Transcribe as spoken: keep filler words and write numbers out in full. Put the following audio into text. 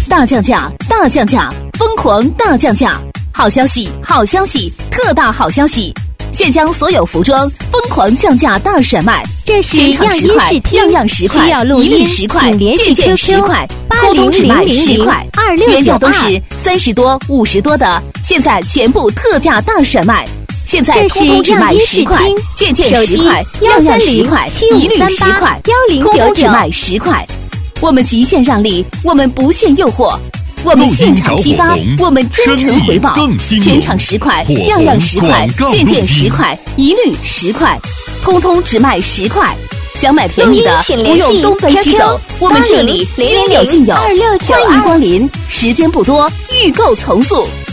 大降价，大降价，疯狂大降价！好消息，好消息，特大好消息！现将所有服装疯狂降价大甩卖， 这是样样音试听， 样样十块， 需要录音， 一律十块， 请联系件件十 Q Q 块， 八沟通零零只卖零零十块， 二六原九二。 价都是三十多、五十多的，现在全部特价大甩卖。现在这是沟通只卖样音十块试听， 件件手机十块， 幺样样三零十块， 七五一律三八十块， 幺零通九九。 通只卖十块。我们极限让利，我们不限诱惑。我们现场批发，我们真诚回报，全场十块，样样十块，件件十块，一律十块，通通只卖十块。想买便宜的，不用东奔西走，我们这里应有尽有，欢迎光临。时间不多，预购从速。